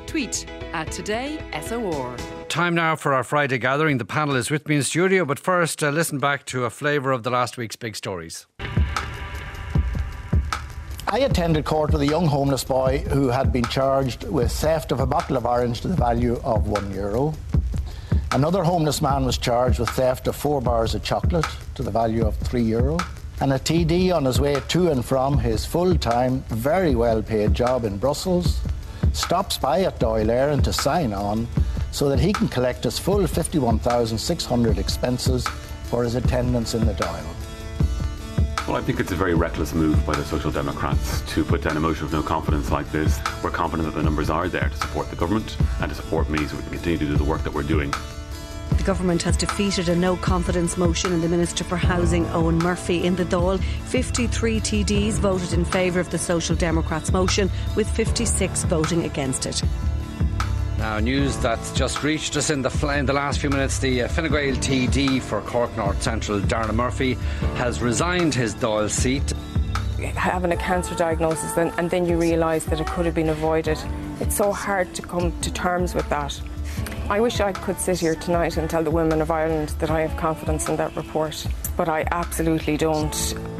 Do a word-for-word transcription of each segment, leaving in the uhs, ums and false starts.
Tweet at Today S O R. Time now for our Friday gathering. The panel is with me in studio, but first, uh, listen back to a flavour of the last week's big stories. I attended court with a young homeless boy who had been charged with theft of a bottle of orange to the value of one euro. Another homeless man was charged with theft of four bars of chocolate to the value of three euro. And a T D on his way to and from his full-time, very well-paid job in Brussels stops by at Dáil Éireann to sign on so that he can collect his full fifty-one thousand six hundred expenses for his attendance in the Dáil. Well, I think it's a very reckless move by the Social Democrats to put down a motion of no confidence like this. We're confident that the numbers are there to support the government and to support me so we can continue to do the work that we're doing. The government has defeated a no-confidence motion in the Minister for Housing, Owen Murphy, in the Dáil. fifty-three T Ds voted in favour of the Social Democrats' motion, with fifty-six voting against it. Now, news that's just reached us in the, fl- in the last few minutes. The uh, Fine Gael T D for Cork North Central, Darragh Murphy, has resigned his Dáil seat. Having a cancer diagnosis and, and then you realise that it could have been avoided. It's so hard to come to terms with that. I wish I could sit here tonight and tell the women of Ireland that I have confidence in that report, but I absolutely don't.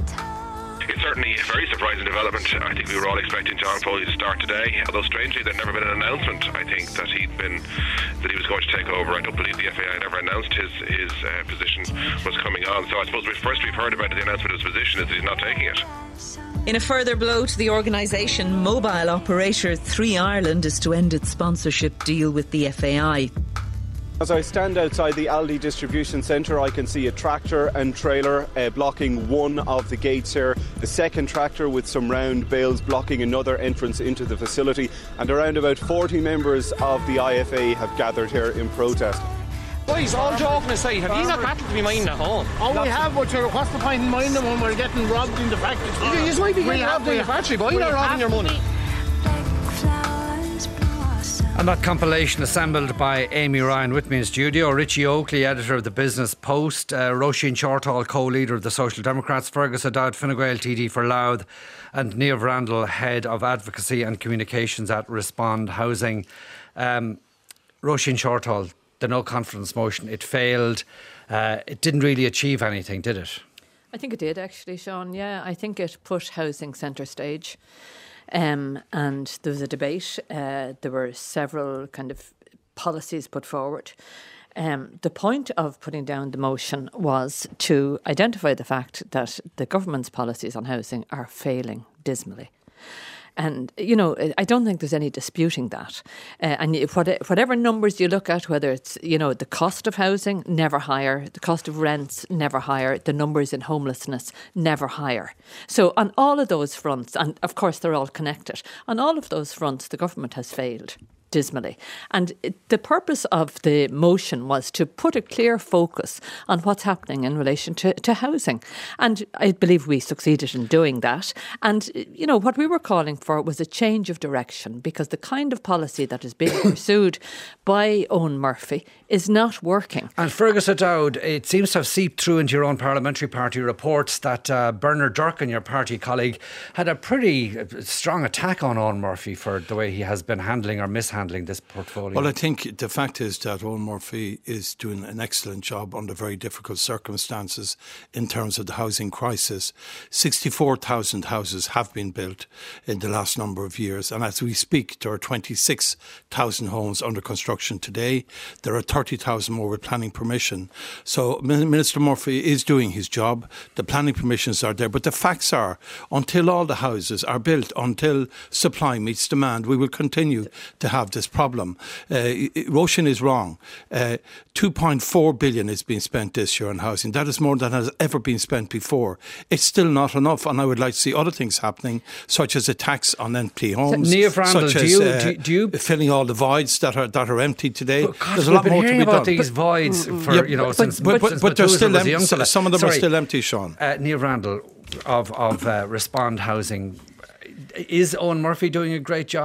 It's certainly a very surprising development. I think we were all expecting John Foley to start today, although strangely there'd never been an announcement. I think that he'd been that he was going to take over. I don't believe the F A I had ever announced his his uh, position was coming on. So I suppose we first we've heard about the announcement of his position is that he's not taking it. In a further blow to the organisation, mobile operator Three Ireland is to end its sponsorship deal with the F A I. As I stand outside the Aldi distribution centre, I can see a tractor and trailer uh, blocking one of the gates here. The second tractor with some round bales blocking another entrance into the facility. And around about forty members of the I F A have gathered here in protest. Boys, all joking aside, have you not battled to be minding at home? Oh, we have, but sure, what's the point in minding when we're getting robbed in the factory? You just might be getting robbed in the factory, but you're not robbing your money. And that compilation assembled by Amy Ryan with me in studio, Richie Oakley, editor of the Business Post, uh, Roisin Shortall, co-leader of the Social Democrats, Fergus O'Dowd, Fine Gael T D for Louth, and Niamh Randall, head of advocacy and communications at Respond Housing. Um, Roisin Shortall, the no confidence motion, it failed. Uh, it didn't really achieve anything, did it? I think it did, actually, Sean. Yeah, I think it put housing centre stage. Um, and there was a debate. Uh, there were several kind of policies put forward. Um, the point of putting down the motion was to identify the fact that the government's policies on housing are failing dismally. And, you know, I don't think there's any disputing that. Uh, and whatever numbers you look at, whether it's, you know, the cost of housing, never higher, the cost of rents, never higher, the numbers in homelessness, never higher. So on all of those fronts, and of course they're all connected, on all of those fronts the government has failed dismally. And the purpose of the motion was to put a clear focus on what's happening in relation to, to housing. And I believe we succeeded in doing that. And, you know, what we were calling for was a change of direction, because the kind of policy that is being pursued by Owen Murphy is not working. And Fergus O'Dowd, it seems to have seeped through into your own parliamentary party reports that uh, Bernard Durkin, your party colleague, had a pretty strong attack on Owen Murphy for the way he has been handling or mishandling this portfolio. Well, I think the fact is that Owen Murphy is doing an excellent job under very difficult circumstances in terms of the housing crisis. sixty-four thousand houses have been built in the last number of years, and as we speak there are twenty-six thousand homes under construction today. There are thirty thousand more with planning permission. So Minister Murphy is doing his job. The planning permissions are there, but the facts are, until all the houses are built, until supply meets demand, we will continue to have this problem. Uh, Roisin is wrong. Uh, two point four billion is being spent this year on housing. That is more than has ever been spent before. It's still not enough, and I would like to see other things happening, such as a tax on empty homes, so, Niamh Randall, such do as you, uh, do, do you filling all the voids that are that are empty today. But God, there's a lot more to be about done. These but, voids for yeah, you know but, since but, but, since but they're still was a empty. young Some of them Sorry, are still empty, Sean. Uh, Niamh Randall of of uh, Respond Housing. Is Owen Murphy doing a great job?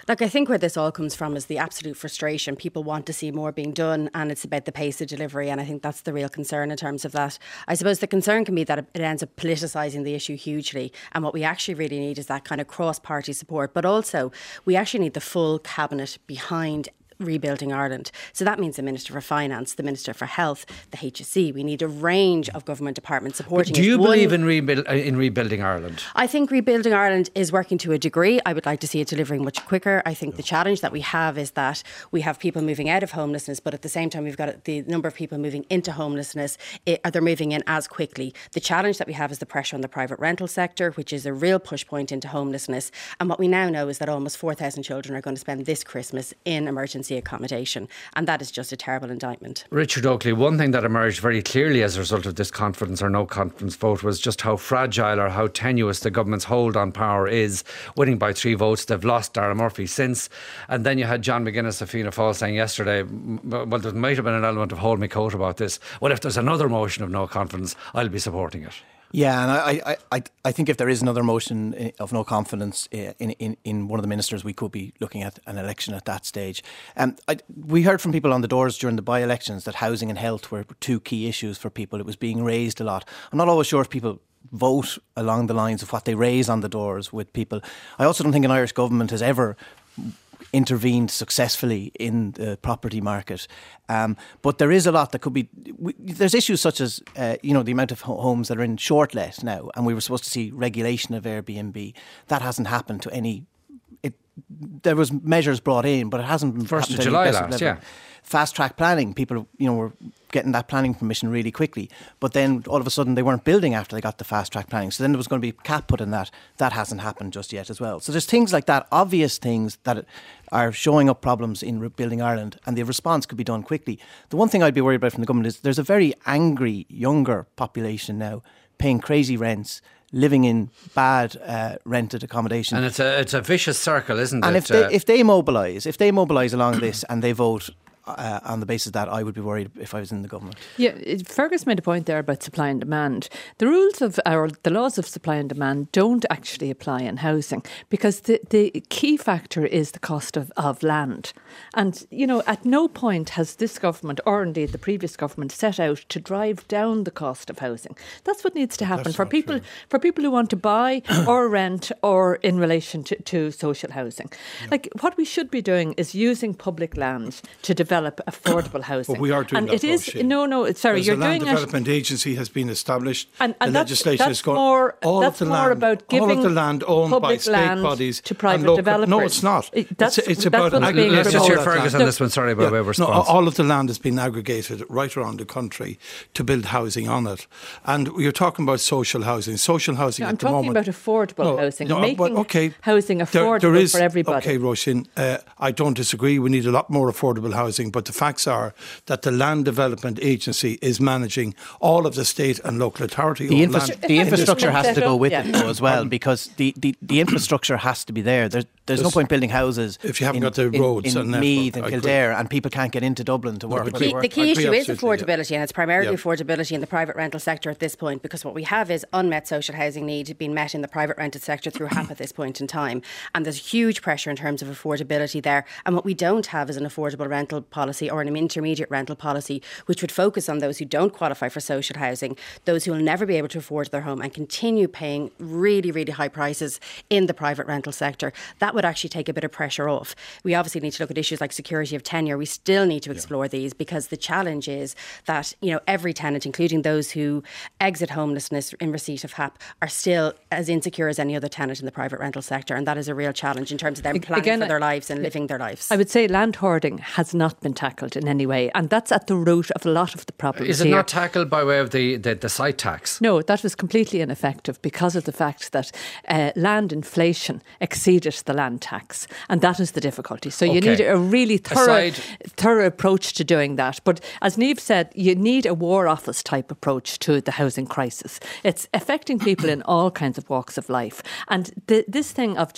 Look, I think where this all comes from is the absolute frustration. People want to see more being done, and it's about the pace of delivery, and I think that's the real concern in terms of that. I suppose the concern can be that it ends up politicising the issue hugely, and what we actually really need is that kind of cross-party support, but also we actually need the full cabinet behind Rebuilding Ireland. So that means the Minister for Finance, the Minister for Health, the H S E. We need a range of government departments supporting it. Do you One, believe in, rebuild, in Rebuilding Ireland? I think Rebuilding Ireland is working to a degree. I would like to see it delivering much quicker. I think the challenge that we have is that we have people moving out of homelessness, but at the same time we've got the number of people moving into homelessness, it, they're moving in as quickly. The challenge that we have is the pressure on the private rental sector, which is a real push point into homelessness. And what we now know is that almost four thousand children are going to spend this Christmas in emergency accommodation. And that is just a terrible indictment. Richard Oakley, one thing that emerged very clearly as a result of this confidence or no confidence vote was just how fragile or how tenuous the government's hold on power is. Winning by three votes, they've lost Darragh Murphy since. And then you had John McGuinness of Fianna Fáil saying yesterday, well, there might have been an element of hold me coat about this. Well, if there's another motion of no confidence, I'll be supporting it. Yeah, and I, I, I think if there is another motion of no confidence in, in, in one of the ministers, we could be looking at an election at that stage. Um, I, we heard from people on the doors during the by-elections that housing and health were two key issues for people. It was being raised a lot. I'm not always sure if people vote along the lines of what they raise on the doors with people. I also don't think an Irish government has ever intervened successfully in the property market. Um, but there is a lot that could be... We, there's issues such as, uh, you know, the amount of homes that are in short let now, and we were supposed to see regulation of Airbnb. That hasn't happened to any... It, there was measures brought in, but it hasn't been... First of July last, yeah. Fast track planning, people, you know, were getting that planning permission really quickly. But then all of a sudden they weren't building after they got the fast track planning. So then there was going to be a cap put in that. That hasn't happened just yet as well. So there's things like that, obvious things that are showing up problems in Rebuilding Ireland, and the response could be done quickly. The one thing I'd be worried about from the government is there's a very angry younger population now paying crazy rents, living in bad uh, rented accommodation. And it's a it's a vicious circle, isn't and it? And if they, uh, if they mobilise, if they mobilise along this and they vote Uh, on the basis that I would be worried if I was in the government. Yeah, Fergus made a point there about supply and demand. The rules of, or the laws of supply and demand don't actually apply in housing, because the, the key factor is the cost of, of land. And, you know, at no point has this government, or indeed the previous government, set out to drive down the cost of housing. That's what needs to happen That's for people true. for people who want to buy or rent, or in relation to, to social housing. Yeah. Like, what we should be doing is using public land to develop develop affordable housing. Well, we are doing and that. it is Roisin. no, no. Sorry, There's you're a land doing development it, agency has been established. And, and the that's, legislation that's is going. More, all that's of the more land, about giving all of the land owned by state bodies to private local, developers. No, it's not. It, that's, it's, it's that's about. What's being let's just hear proposed. Fergus on this one. Sorry about yeah, our response. No, all of the land has been aggregated right around the country to build housing on it. And you're talking about social housing. Social housing no, at I'm the talking moment. about affordable no, housing, no, making but, okay, housing affordable there, there is, for everybody. Okay, Roisin, uh, I don't disagree. We need a lot more affordable housing, but the facts are that the Land Development Agency is managing all of the state and local authority. The, infra- land. the infrastructure has to go with yeah. it though, as well, because the, the, the infrastructure has to be there. There's, there's There's, no point building houses if you haven't in, got the in, roads in and Meath network, and Kildare, and people can't get into Dublin to work. The key, the key issue is affordability, yeah. and it's primarily yeah. affordability in the private rental sector at this point, because what we have is unmet social housing need being met in the private rented sector through H A P at this point in time, and there's huge pressure in terms of affordability there. And what we don't have is an affordable rental policy or an intermediate rental policy which would focus on those who don't qualify for social housing, those who will never be able to afford their home and continue paying really, really high prices in the private rental sector. That would actually take a bit of pressure off. We obviously need to look at issues like security of tenure. We still need to explore yeah. these, because the challenge is that, you know, every tenant, including those who exit homelessness in receipt of H A P, are still as insecure as any other tenant in the private rental sector, and that is a real challenge in terms of them planning Again, for their lives and living their lives. I would say land hoarding has not been tackled in any way, and that's at the root of a lot of the problems. Is it here. not tackled by way of the, the, the site tax? No, that was completely ineffective because of the fact that uh, land inflation exceeded the land tax, and that is the difficulty. So you okay. need a really thorough, Aside, thorough approach to doing that. But as Niamh said, you need a War Office type approach to the housing crisis. It's affecting people in all kinds of walks of life. And the, this thing of just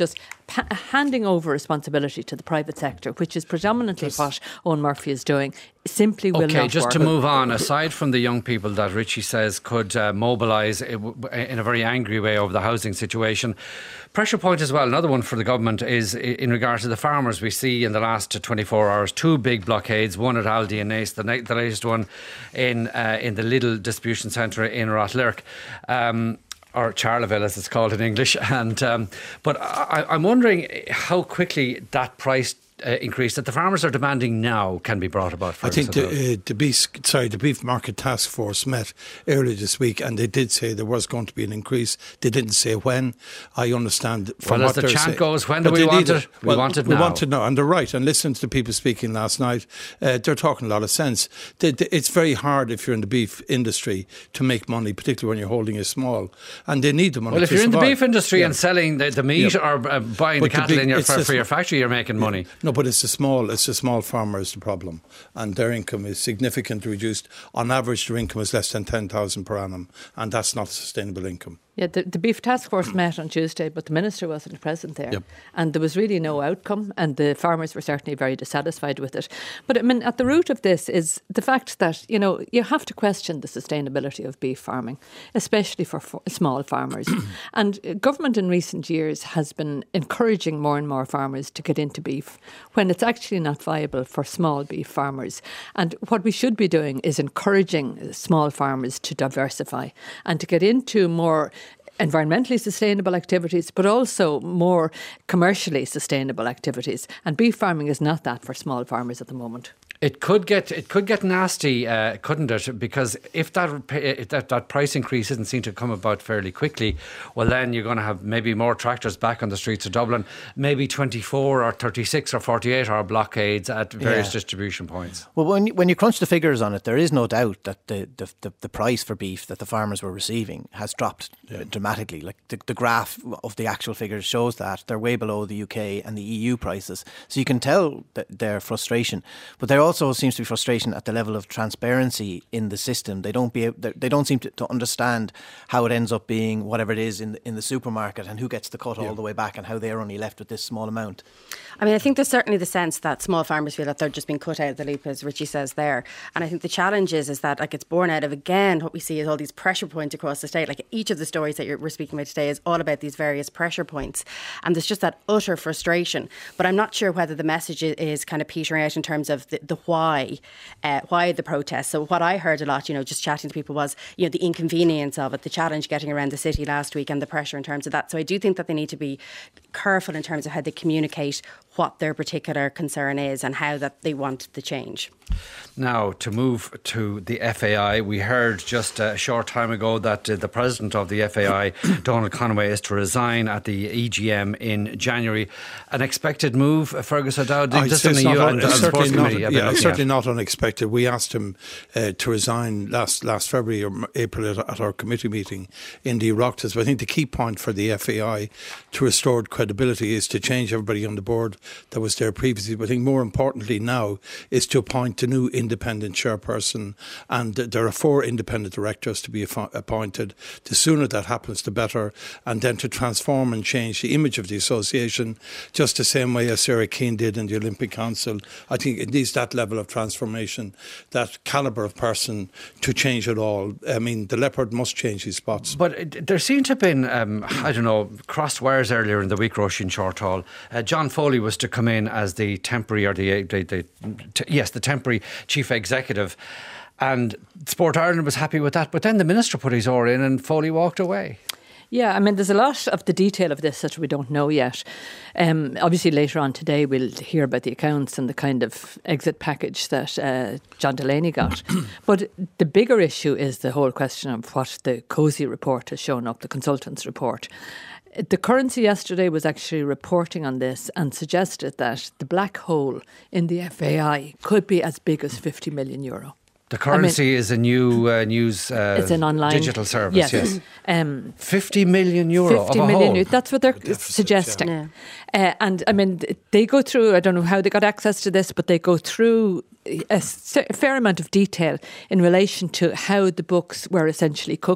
pa- handing over responsibility to the private sector, which is predominantly yes. what Eoin Murphy is doing, simply will okay, not just work. to move on, aside from the young people that Richie says could uh, mobilise in a very angry way over the housing situation, pressure point as well, another one for the government is in regard to the farmers. We see in the last twenty-four hours two big blockades, one at Aldi and Naas, the, the latest one in uh, in the Lidl distribution centre in Rothlirk. Um, or Charleville as it's called in English. And um, But I, I'm wondering how quickly that price Uh, increase that the farmers are demanding now can be brought about. I think the, uh, the beef, sorry, the beef market task force met earlier this week, and they did say there was going to be an increase. They didn't say when. I understand. From well, what as the they're chant saying, goes, when do we want it? We well, want it we now. We want it now, and they're right. And listen to the people speaking last night. Uh, they're talking a lot of sense. They, they, it's very hard if you're in the beef industry to make money, particularly when you're holding a small, and they need the money. Well, if to you're survive. in the beef industry yeah. and selling the, the meat yeah. or uh, buying but the cattle the big, in your for, the, for your factory, you're making yeah. money. No, but it's the small. It's the small farmer is the problem, and their income is significantly reduced. On average, their income is less than ten thousand per annum, and that's not a sustainable income. Yeah, the, the Beef Task Force met on Tuesday, but the Minister wasn't present there. Yep. And there was really no outcome, and the farmers were certainly very dissatisfied with it. But I mean, at the root of this is the fact that, you know, you have to question the sustainability of beef farming, especially for, for small farmers. And government in recent years has been encouraging more and more farmers to get into beef when it's actually not viable for small beef farmers. And what we should be doing is encouraging small farmers to diversify and to get into more environmentally sustainable activities, but also more commercially sustainable activities. And beef farming is not that for small farmers at the moment. It could get it could get nasty, uh, couldn't it? Because if that, if that that price increase isn't seen to come about fairly quickly, well, then you're going to have maybe more tractors back on the streets of Dublin, maybe twenty-four or thirty-six or forty-eight hour blockades at various yeah. distribution points. Well, when you, when you crunch the figures on it, there is no doubt that the the, the, the price for beef that the farmers were receiving has dropped yeah. dramatically. Like the, the graph of the actual figures shows that they're way below the U K and the E U prices. So you can tell that their frustration, but they're also Also seems to be frustration at the level of transparency in the system. They don't be they don't seem to, to understand how it ends up being whatever it is in the, in the supermarket and who gets the cut yeah. all the way back and how they're only left with this small amount. I mean, I think there's certainly the sense that small farmers feel that they're just being cut out of the loop, as Richie says there. And I think the challenge is, is that like it's born out of, again, what we see is all these pressure points across the state. Like each of the stories that you're, we're speaking about today is all about these various pressure points. And there's just that utter frustration. But I'm not sure whether the message is, is kind of petering out in terms of the, the why, uh, why the protests. So what I heard a lot, you know, just chatting to people was, you know, the inconvenience of it, the challenge getting around the city last week and the pressure in terms of that. So I do think that they need to be careful in terms of how they communicate what their particular concern is and how that they want the change. Now, to move to the F A I, we heard just a short time ago that uh, the president of the F A I, Donald Conway, is to resign at the E G M in January. An expected move, Fergus O'Dowd? Oh, this it's is not, you un- and, it's and certainly, sports not, committee. yeah, it's certainly at. not unexpected. We asked him uh, to resign last last February or April at, at our committee meeting in the Oireachtas. But I think the key point for the F A I to restore credibility is to change everybody on the board that was there previously. But I think more importantly now is to appoint a new independent chairperson, and there are four independent directors to be appointed. The sooner that happens, the better, and then to transform and change the image of the association, just the same way as Sarah Keane did in the Olympic Council. I think it needs that level of transformation, that calibre of person to change it all. I mean, the leopard must change his spots. But it, there seemed to have been, um, I don't know, crossed wires earlier in the week, Roisin Shortall. Uh, John Foley was to come in as the temporary, or the, the, the t- yes, the temporary chief executive, and Sport Ireland was happy with that. But then the minister put his oar in and Foley walked away. Yeah, I mean, there's a lot of the detail of this that we don't know yet. Um, obviously, later on today, we'll hear about the accounts and the kind of exit package that uh, John Delaney got. But the bigger issue is the whole question of what the COSI report has shown up, the consultants' report. The Currency yesterday was actually reporting on this and suggested that the black hole in the F A I could be as big as fifty million euro. The Currency I mean, is a new uh, news uh, it's an online digital service. Yes, yes. Um, fifty million euro fifty of a million, hole. that's what they're deficit, suggesting. Yeah. Uh, and I mean, they go through, I don't know how they got access to this, but they go through a fair amount of detail in relation to how the books were essentially cooked.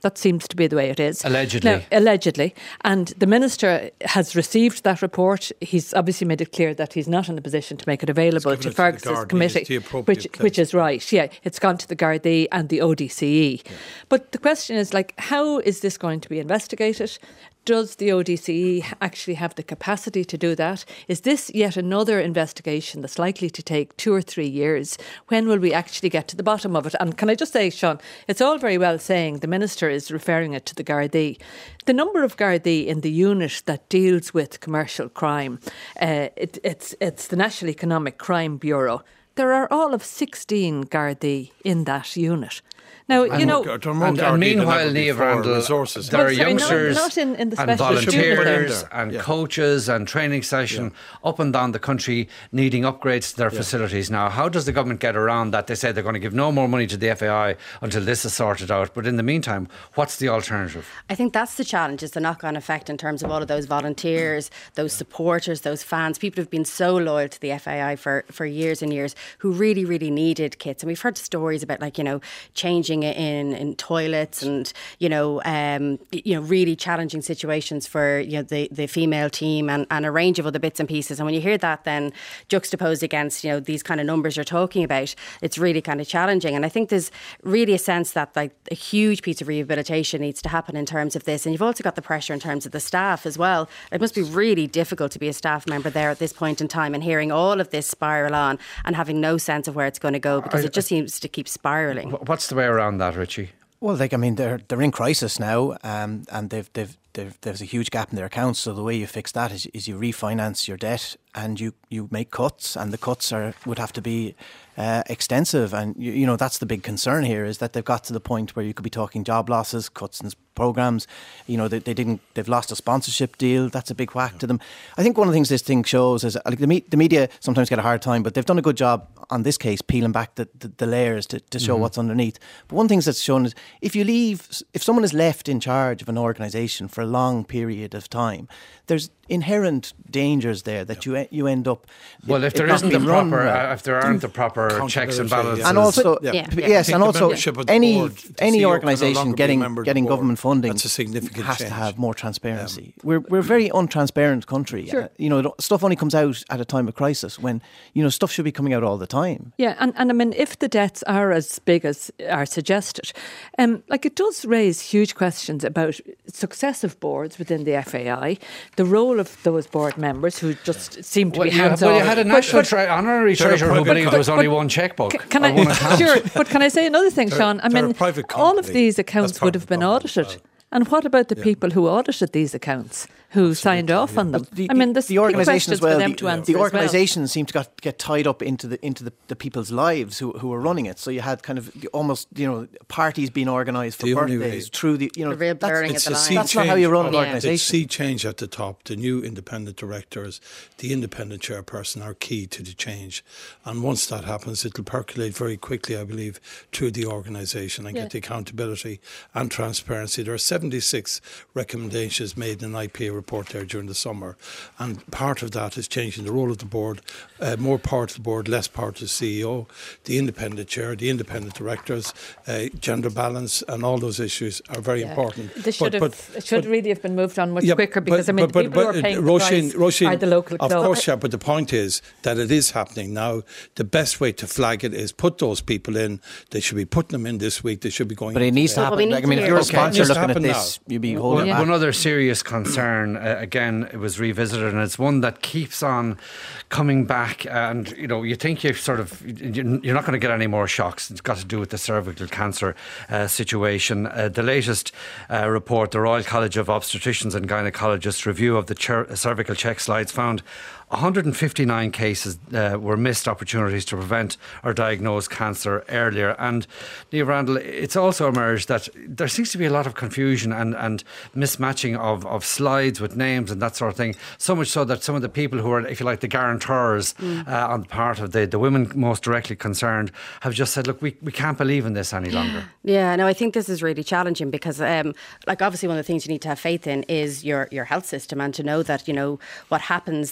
That seems to be the way it is. Allegedly. Now, allegedly. And the Minister has received that report. He's obviously made it clear that he's not in a position to make it available to Fergus's committee, which, which is right. Yeah, it's gone to the Gardaí and the O D C E. Yeah. But the question is, like, how is this going to be investigated? Does the O D C E actually have the capacity to do that? Is this yet another investigation that's likely to take two or three years? When will we actually get to the bottom of it? And can I just say, Sean, it's all very well saying the Minister is referring it to the Gardaí. The number of Gardaí in the unit that deals with commercial crime, uh, it, it's, it's the National Economic Crime Bureau. There are all of sixteen Gardaí in that unit. Now, and you know, and, and meanwhile, Niamh Randall, resources. there are sorry, youngsters not, not in, in the and volunteers and yeah. coaches and training session yeah. up and down the country needing upgrades to their yeah. facilities. Now, how does the government get around that? They say they're going to give no more money to the F A I until this is sorted out. But in the meantime, what's the alternative? I think that's the challenge, is the knock-on effect in terms of all of those volunteers, those supporters, those fans, people who've been so loyal to the F A I for, for years and years, who really, really needed kits. And we've heard stories about, like, you know, changing it in, in toilets and, you know, um, you know, really challenging situations for, you know, the, the female team and, and a range of other bits and pieces. And when you hear that then juxtaposed against, you know, these kind of numbers you're talking about, it's really kind of challenging. And I think there's really a sense that, like, a huge piece of rehabilitation needs to happen in terms of this. And you've also got the pressure in terms of the staff as well. It must be really difficult to be a staff member there at this point in time and hearing all of this spiral on and having no sense of where it's going to go, because it just seems to keep spiralling. What's the way around that, Richie? Well, like, I mean, they're they're in crisis now, um, and they've they've they've there's a huge gap in their accounts. So the way you fix that is, is you refinance your debt and you, you make cuts, and the cuts are would have to be uh, extensive. And you, you know that's the big concern here, is that they've got to the point where you could be talking job losses, cuts in programs. You know, they, they didn't they've lost a sponsorship deal. That's a big whack to them. I think one of the things this thing shows is, like, the, me- the media sometimes get a hard time, but they've done a good job on this case peeling back the, the, the layers to, to show mm-hmm. what's underneath. But one thing that's shown is, if you leave, if someone is left in charge of an organisation for a long period of time, there's inherent dangers there that you you end up. Well, if there isn't the proper, uh, if there aren't the proper checks and balances, and also yeah. Yeah. yes, and also any any organisation getting getting government funding that's a significant has change. to have more transparency. Yeah. We're we're a very untransparent country. Sure. Uh, you know, stuff only comes out at a time of crisis when, you know, stuff should be coming out all the time. Yeah, and, and I mean, if the debts are as big as are suggested, um, like, it does raise huge questions about successive boards within the F A I, the role of those board members who just seem to well, be hands yeah, off. Well, you had a national but, tra- honorary treasurer who believed there was only one checkbook. Can, can I, sure, but can I say another thing, Sean? I mean, all of these accounts would have been audited. Well. And what about the yeah. people who audited these accounts, who Absolutely, signed off yeah. on them? The, I mean, there's the organisation as well. For them the to answer the organisation well. seemed to got, get tied up into the into the, the people's lives who who were running it. So you had kind of almost, you know, parties being organised for the birthdays through the, you know, the real blurring that's, of the that's lines. not how you run an yeah. organisation. It's sea change at the top. The new independent directors, the independent chairperson are key to the change. And once that happens, it'll percolate very quickly, I believe, through the organisation and yeah. get the accountability and transparency. There are seventy-six recommendations made in an I P A report there during the summer, and part of that is changing the role of the board, uh, more power to the board, less power to the C E O, the independent chair, the independent directors, uh, gender balance, and all those issues are very yeah. important. This should, but, have, but, should but, really have been moved on much yeah, quicker, because but, I mean, but, the people but, who are paying Roisin, the price Roisin, are the local of club. course, yeah, but the point is that it is happening now. The best way to flag it is put those people in. They should be putting them in this week. They should be going. But it needs to happen. Well, like, I mean, if you're a sponsor okay. looking at this, you'd be holding well, back. One other serious concern, uh, again, it was revisited, and it's one that keeps on coming back. And, you know, you think you've sort of, you're not going to get any more shocks. It's got to do with the cervical cancer uh, situation. Uh, the latest uh, report, the Royal College of Obstetricians and Gynecologists review of the cer- cervical check slides found one hundred fifty-nine cases uh, were missed opportunities to prevent or diagnose cancer earlier. And Niamh Randall, it's also emerged that there seems to be a lot of confusion and, and mismatching of, of slides with names and that sort of thing. So much so that some of the people who are, if you like, the guarantors mm. uh, on the part of the, the women most directly concerned have just said, look, we, we can't believe in this any longer. Yeah, no, I think this is really challenging because, um, like, obviously one of the things you need to have faith in is your, your health system, and to know that, you know, what happens there goes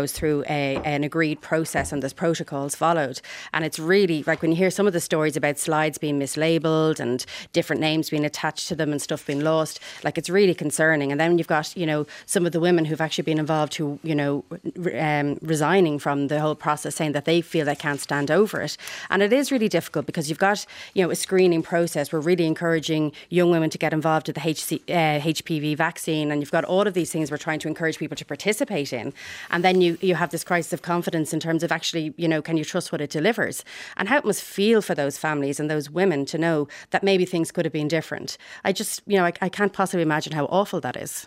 goes through a, an agreed process and there's protocols followed. And it's really, like when you hear some of the stories about slides being mislabelled and different names being attached to them and stuff being lost, like it's really concerning. And then you've got, you know, some of the women who've actually been involved who, you know, um, resigning from the whole process, saying that they feel they can't stand over it. And it is really difficult because you've got, you know, a screening process. We're really encouraging young women to get involved with the H C, uh, H P V vaccine, and you've got all of these things we're trying to encourage people to participate in. And then you, you have this crisis of confidence in terms of actually, you know, can you trust what it delivers? And how it must feel for those families and those women to know that maybe things could have been different. I just, you know, I, I can't possibly imagine how awful that is.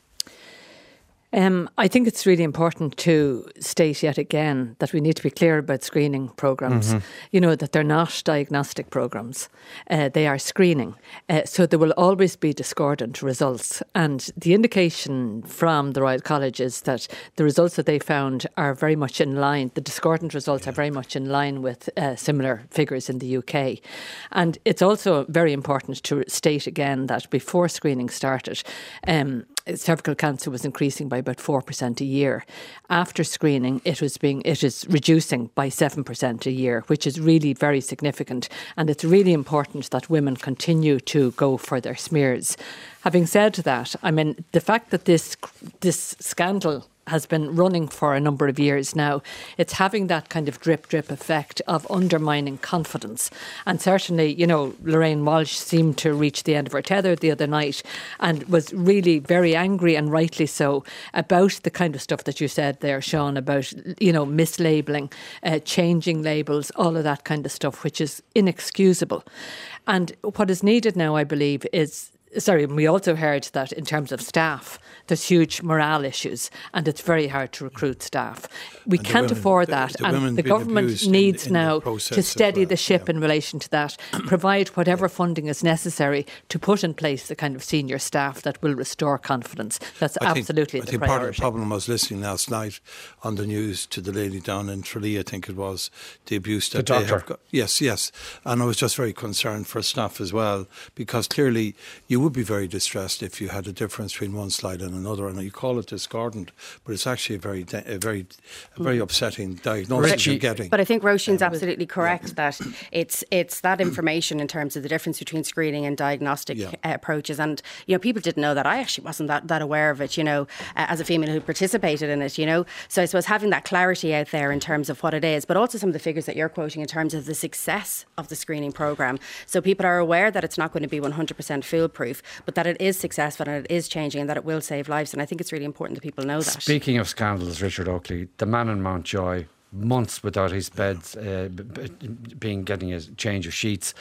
Um, I think it's really important to state yet again that we need to be clear about screening programmes. Mm-hmm. You know, that they're not diagnostic programmes. Uh, they are screening. Uh, so there will always be discordant results. And the indication from the Royal College is that the results that they found are very much in line. The discordant results yeah. are very much in line with uh, similar figures in the U K. And it's also very important to state again that before screening started, um, cervical cancer was increasing by about four percent a year. After screening, it was being it is reducing by seven percent a year, which is really very significant. And it's really important that women continue to go for their smears. Having said that, I mean, the fact that this this scandal has been running for a number of years now, it's having that kind of drip drip effect of undermining confidence. And certainly, you know, Lorraine Walsh seemed to reach the end of her tether the other night and was really very angry, and rightly so, about the kind of stuff that you said there, Sean, about, you know, mislabelling, uh, changing labels, all of that kind of stuff, which is inexcusable. And what is needed now, I believe, is Sorry, we also heard that in terms of staff, there's huge morale issues and it's very hard to recruit staff. We and can't women, afford that, the, the and the government needs in, in now to steady well, the ship yeah. in relation to that, provide whatever funding is necessary to put in place the kind of senior staff that will restore confidence. That's I absolutely think, the I think priority. Part of the problem, I was listening last night on the news to the lady down in Tralee, I think it was, the abuse that the they doctor. have got. Yes, yes. And I was just very concerned for staff as well, because clearly you would be very distressed if you had a difference between one slide and another, and you call it discordant, but it's actually a very, a very, a very upsetting diagnosis but, you're getting. But I think Roisin's absolutely correct yeah. that it's it's that information in terms of the difference between screening and diagnostic yeah. uh, approaches, and you know, people didn't know that. I actually wasn't that, that aware of it, you know, uh, as a female who participated in it, you know. So I suppose having that clarity out there in terms of what it is, but also some of the figures that you're quoting in terms of the success of the screening programme, so people are aware that it's not going to be one hundred percent foolproof, but that it is successful and it is changing and that it will save lives. And I think it's really important that people know that. Speaking of scandals, Richard Oakley, the man in Mountjoy, months without his beds uh, being getting a change of sheets,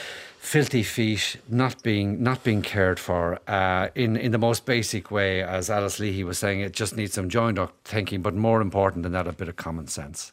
filthy feet, not being not being cared for uh, in in the most basic way, as Alice Leahy was saying. It just needs some joined up thinking, but more important than that, a bit of common sense.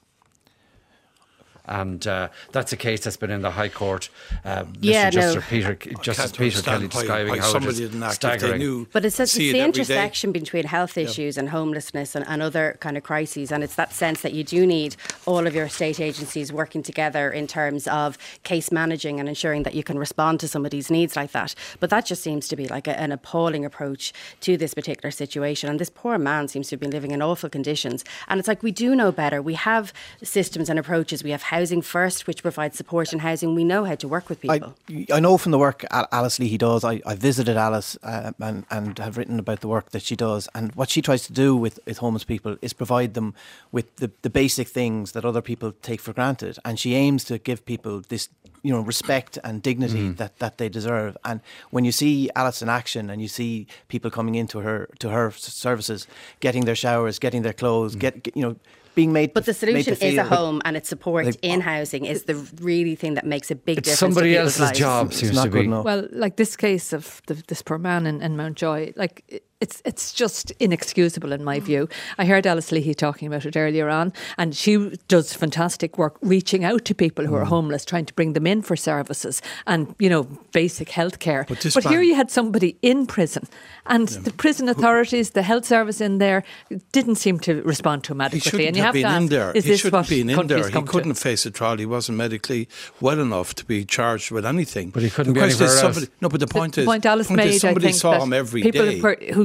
And uh, that's a case that's been in the High Court. Uh, yeah, Mister Justice no. Peter, Justice Peter Kelly describing how it is staggering. But it's, it's the intersection between health issues yeah. and homelessness and, and other kind of crises. And it's that sense that you do need all of your state agencies working together in terms of case managing and ensuring that you can respond to some of these needs like that. But that just seems to be like a, an appalling approach to this particular situation. And this poor man seems to have been living in awful conditions. And it's like, we do know better. We have systems and approaches. We have Housing First, which provides support in housing. We know how to work with people. I, I know from the work Alice Leahy does. I, I visited Alice uh, and, and have written about the work that she does. And what she tries to do with, with homeless people is provide them with the, the basic things that other people take for granted. And she aims to give people this, you know, respect and dignity mm. that, that they deserve. And when you see Alice in action and you see people coming into her to her services, getting their showers, getting their clothes, mm. get, get you know. being made. But the solution is a home, and its support like, in housing is the really thing that makes a big it's difference. Somebody else's lives. job seems to be. Well, like this case of the, this poor man in, in Mountjoy, like it's it's just inexcusable in my view. I heard Alice Leahy talking about it earlier on, and she does fantastic work reaching out to people who are homeless, trying to bring them in for services and, you know, basic health care. But, but here you had somebody in prison, and yeah. the prison authorities, the health service in there didn't seem to respond to him adequately. And you have been to ask, in there. is he this shouldn't what have been in there. He couldn't to? face a trial. He wasn't medically well enough to be charged with anything. But he couldn't the be anywhere else. Somebody, no, but the point the is, point Alice point made, is somebody I think, saw that him every people day. People who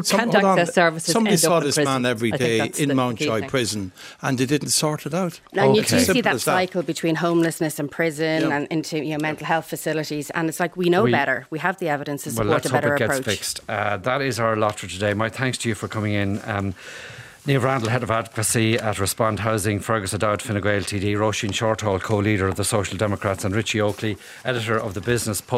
some, can't hold on. access services. Somebody end saw up in this prison. man every I think day that's in the- the Mountjoy key thing. prison, and they didn't sort it out. And you do Okay. see Simple that as that. cycle between homelessness and prison Yeah. and into you know mental health facilities, and it's like we know We- better. We have the evidence to Well, support let's a better hope it gets approach. fixed. Uh, that is our lot for today. My thanks to you for coming in. Um, Niamh Randall, Head of Advocacy at Respond Housing, Fergus O'Dowd, Fine Gael T D, Roisin Shortall, Co-Leader of the Social Democrats, and Richie Oakley, Editor of the Business Post.